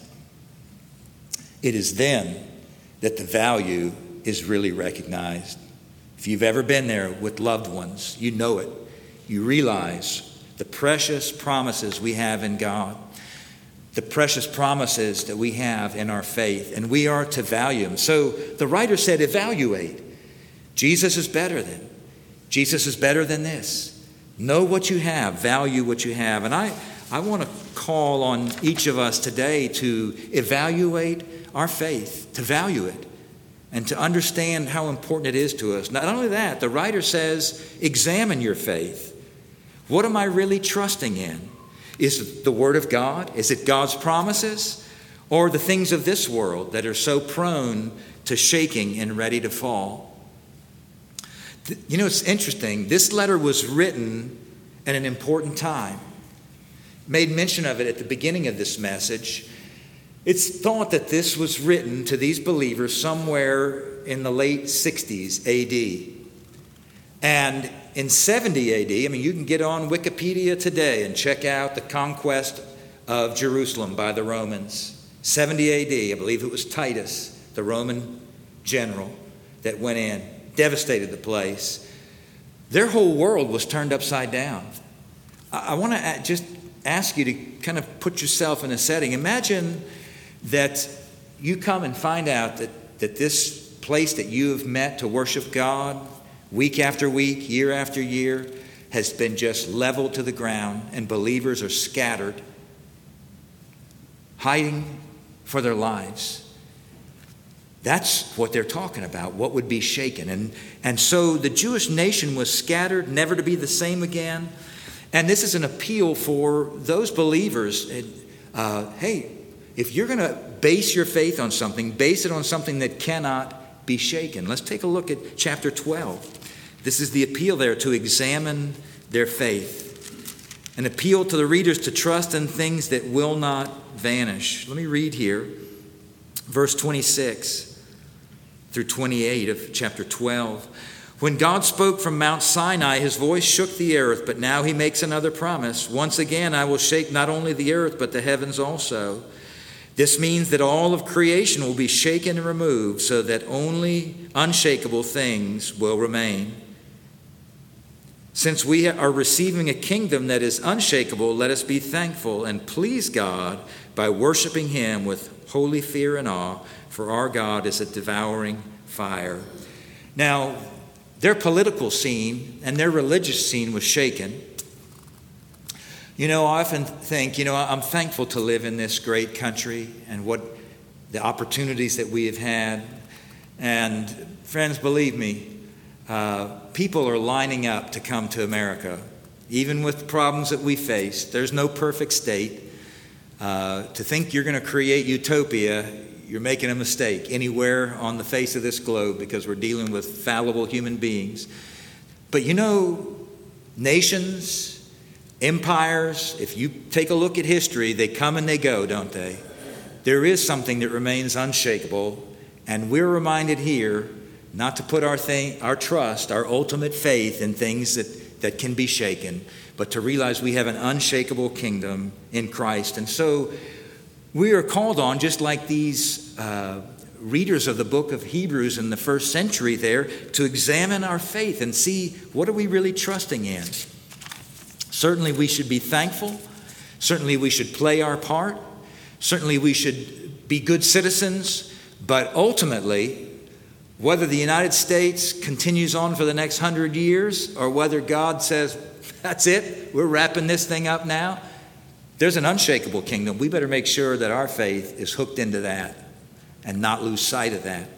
it is then that the value is really recognized. If you've ever been there with loved ones, you know it. You realize the precious promises we have in God. the precious promises that we have in our faith, and we are to value them. So the writer said, evaluate. Jesus is better than. Jesus is better than this. Know what you have. Value what you have. And I, I want to call on each of us today to evaluate our faith, to value it, and to understand how important it is to us. Not only that, the writer says, examine your faith. What am I really trusting in? Is it the Word of God? Is it God's promises? Or the things of this world that are so prone to shaking and ready to fall? You know, it's interesting. This letter was written at an important time. Made mention of it at the beginning of this message. It's thought that this was written to these believers somewhere in the late sixties A D. And in seventy A D, I mean, you can get on Wikipedia today and check out the conquest of Jerusalem by the Romans. seventy A D, I believe it was Titus, the Roman general, that went in, devastated the place. Their whole world was turned upside down. I want to just ask you to kind of put yourself in a setting. Imagine that you come and find out that, that this place that you have met to worship God week after week, year after year, has been just leveled to the ground, and believers are scattered, hiding for their lives. That's what they're talking about, what would be shaken. And, and so the Jewish nation was scattered, never to be the same again. And this is an appeal for those believers. Uh, hey, if you're going to base your faith on something, base it on something that cannot be shaken. Let's take a look at chapter twelve. This is the appeal there to examine their faith. An appeal to the readers to trust in things that will not vanish. Let me read here, verse twenty-six through twenty-eight of chapter twelve. When God spoke from Mount Sinai, his voice shook the earth, but now he makes another promise. Once again, I will shake not only the earth, but the heavens also. This means that all of creation will be shaken and removed, so that only unshakable things will remain. Since we are receiving a kingdom that is unshakable, let us be thankful and please God by worshiping him with holy fear and awe, for our God is a devouring fire. Now, their political scene and their religious scene was shaken. You know, I often think, you know, I'm thankful to live in this great country and what the opportunities that we have had. And friends, believe me, uh, people are lining up to come to America, even with the problems that we face. There's no perfect state. Uh, to think you're going to create utopia, you're making a mistake anywhere on the face of this globe, because we're dealing with fallible human beings. But you know, nations, empires, if you take a look at history, they come and they go, don't they? There is something that remains unshakable, and we're reminded here not to put our thing, our trust, our ultimate faith in things that, that can be shaken, but to realize we have an unshakable kingdom in Christ. And so we are called on, just like these uh, readers of the book of Hebrews in the first century there, to examine our faith and see, what are we really trusting in? Certainly we should be thankful. Certainly we should play our part. Certainly we should be good citizens. But ultimately, whether the United States continues on for the next hundred years, or whether God says, that's it, we're wrapping this thing up now, there's an unshakable kingdom. We better make sure that our faith is hooked into that and not lose sight of that.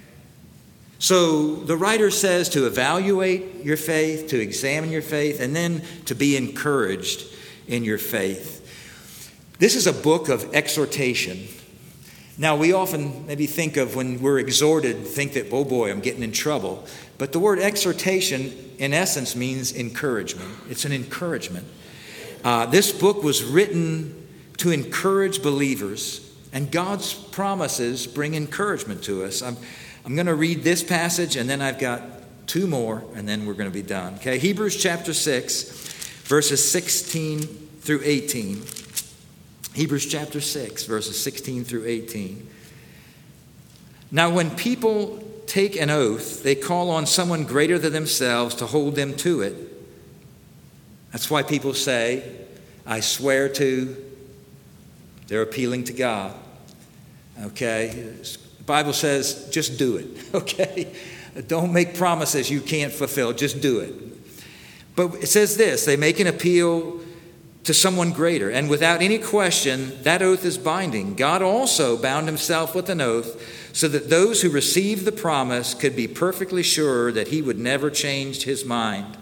So the writer says to evaluate your faith, to examine your faith, and then to be encouraged in your faith. This is a book of exhortation. Now, we often maybe think of, when we're exhorted, think that, oh boy, I'm getting in trouble. But the word exhortation, in essence, means encouragement. It's an encouragement. Uh, this book was written to encourage believers, and God's promises bring encouragement to us. I'm, I'm going to read this passage, and then I've got two more, and then we're going to be done. Okay, Hebrews chapter six, verses sixteen through eighteen. Hebrews chapter six, verses sixteen through eighteen. Now, when people take an oath, they call on someone greater than themselves to hold them to it. That's why people say, I swear to, They're appealing to God. Okay? The Bible says, just do it. Okay? Don't make promises you can't fulfill. Just do it. But it says this, they make an appeal to someone greater. And without any question, that oath is binding. God also bound himself with an oath so that those who received the promise could be perfectly sure that he would never change his mind.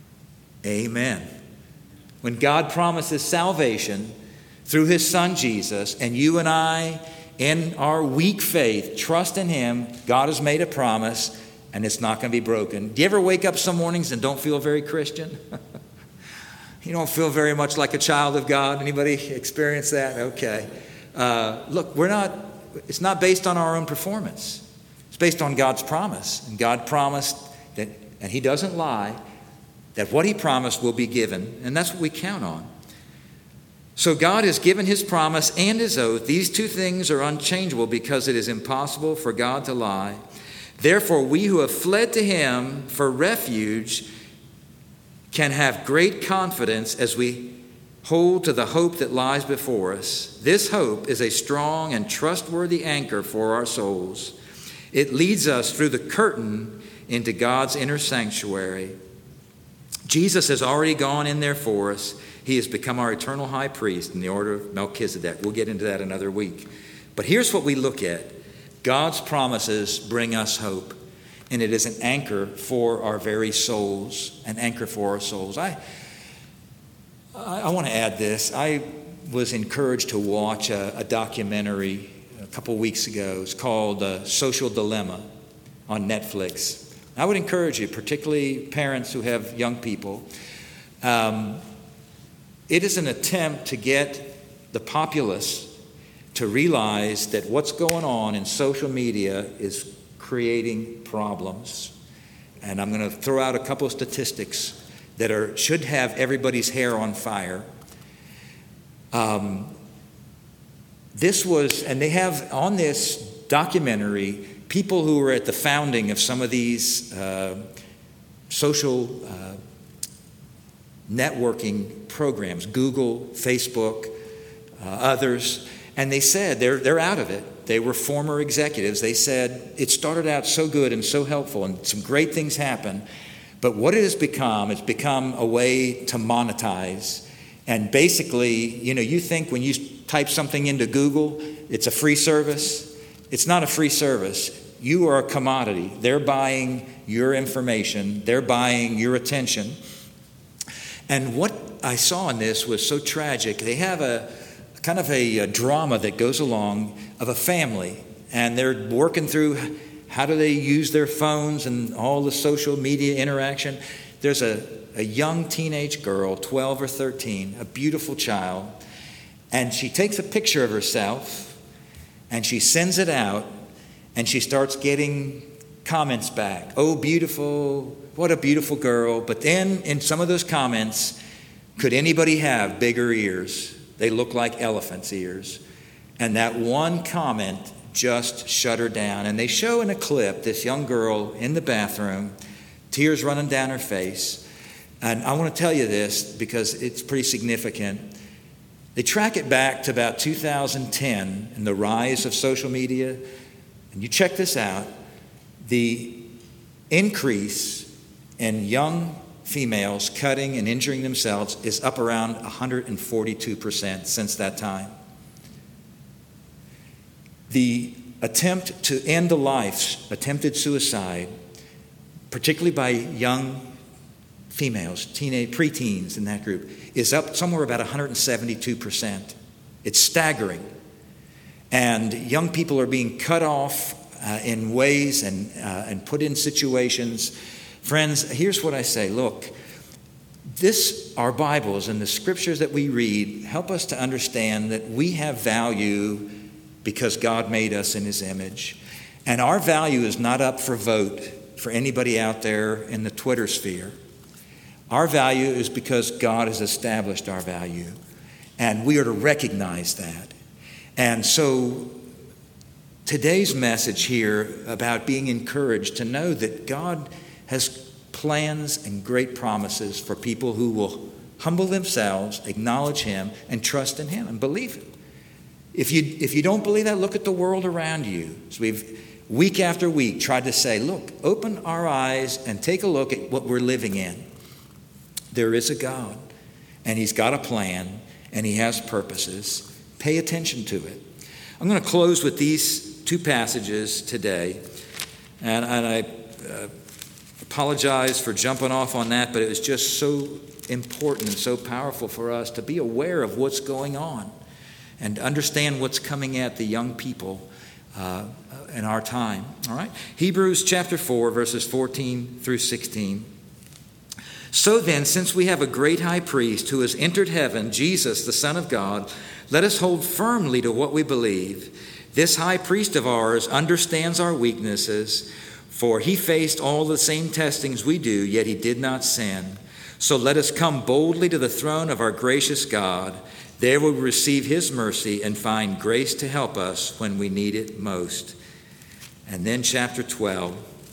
Amen. When God promises salvation through his son Jesus, and you and I, in our weak faith, trust in him, God has made a promise, and it's not going to be broken. Do you ever wake up some mornings and don't feel very Christian? You don't feel very much like a child of God? Anybody experience that? Okay. Uh, look, we're not, it's not based on our own performance. It's based on God's promise. And God promised that, and he doesn't lie, that what he promised will be given. And that's what we count on. So God has given his promise and his oath. These two things are unchangeable because it is impossible for God to lie. Therefore, we who have fled to him for refuge can have great confidence as we hold to the hope that lies before us. This hope is a strong and trustworthy anchor for our souls. It leads us through the curtain into God's inner sanctuary. Jesus has already gone in there for us. He has become our eternal high priest in the order of Melchizedek. We'll get into that another week. But here's what we look at. God's promises bring us hope. And it is an anchor for our very souls, an anchor for our souls. I, I, I want to add this. I was encouraged to watch a, a documentary a couple weeks ago. It's called uh, Social Dilemma on Netflix. I would encourage you, particularly parents who have young people. Um, it is an attempt to get the populace to realize that what's going on in social media is creating problems. And I'm going to throw out a couple of statistics that are should have everybody's hair on fire. Um, this was, and they have on this documentary people who were at the founding of some of these uh, social uh, networking programs, Google, Facebook, uh, others, and they said they're they're out of it. They were former executives. They said, it started out so good and so helpful and some great things happened, but what it has become, it's become a way to monetize. And basically, you know, you think when you type something into Google, it's a free service. It's not a free service. You are a commodity. They're buying your information. They're buying your attention. And what I saw in this was so tragic. They have a kind of a, a drama that goes along of a family, and they're working through how do they use their phones and all the social media interaction. There's a, a young teenage girl, twelve or thirteen, a beautiful child, and she takes a picture of herself and she sends it out, and she starts getting comments back. Oh, beautiful, what a beautiful girl. But then in some of those comments, could anybody have bigger ears? They look like elephant's ears. And that one comment just shut her down. And they show in a clip this young girl in the bathroom, tears running down her face. And I want to tell you this because it's pretty significant. They track it back to about two thousand ten and the rise of social media. And you check this out. The increase in young females cutting and injuring themselves is up around one hundred forty-two percent since that time. The attempt to end a life, attempted suicide, particularly by young females, teenage, preteens in that group, is up somewhere about one hundred seventy-two percent. It's staggering. And young people are being cut off uh, in ways and, uh, and put in situations. Friends, here's what I say. Look, this, our Bibles and the scriptures that we read help us to understand that we have value because God made us in his image. And our value is not up for vote for anybody out there in the Twitter sphere. Our value is because God has established our value. And we are to recognize that. And so today's message here about being encouraged to know that God has plans and great promises for people who will humble themselves, acknowledge him, and trust in him and believe it. If you, if you don't believe that, look at the world around you. So we've, week after week, tried to say, look, open our eyes and take a look at what we're living in. There is a God, and he's got a plan, and he has purposes. Pay attention to it. I'm going to close with these two passages today, and, and I uh, apologize for jumping off on that, but it was just so important and so powerful for us to be aware of what's going on and understand what's coming at the young people uh, in our time. All right? Hebrews chapter four, verses fourteen through sixteen. So then, since we have a great high priest who has entered heaven, Jesus, the Son of God, let us hold firmly to what we believe. This high priest of ours understands our weaknesses, for he faced all the same testings we do, yet he did not sin. So let us come boldly to the throne of our gracious God. There we will receive his mercy and find grace to help us when we need it most. And then chapter twelve,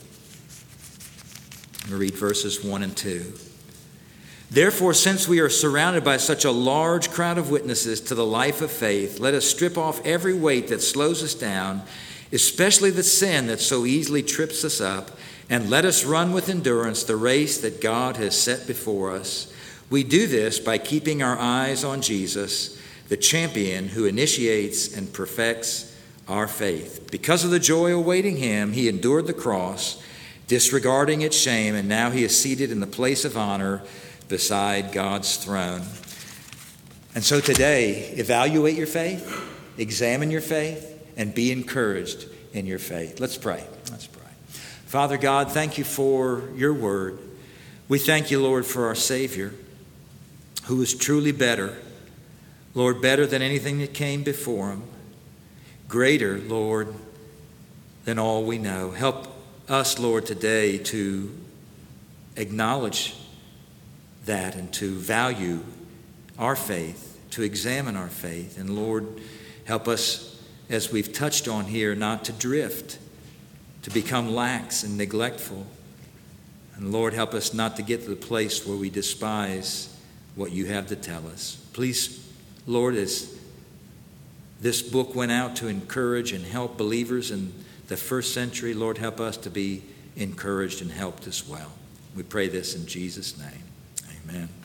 I'm going to read verses one and two. Therefore, since we are surrounded by such a large crowd of witnesses to the life of faith, let us strip off every weight that slows us down, especially the sin that so easily trips us up, and let us run with endurance the race that God has set before us. We do this by keeping our eyes on Jesus, the champion who initiates and perfects our faith. Because of the joy awaiting him, he endured the cross, disregarding its shame, and now he is seated in the place of honor beside God's throne. And so today, evaluate your faith, examine your faith, and be encouraged in your faith. Let's pray. Let's pray. Father God, thank you for your word. We thank you, Lord, for our Savior, who is truly better, Lord, better than anything that came before him, greater, Lord, than all we know. Help us, Lord, today to acknowledge that and to value our faith, to examine our faith. And Lord, help us, as we've touched on here, not to drift, to become lax and neglectful. And Lord, help us not to get to the place where we despise what you have to tell us. Please, Lord, as this book went out to encourage and help believers in the first century, Lord, help us to be encouraged and helped as well. We pray this in Jesus' name. Amen.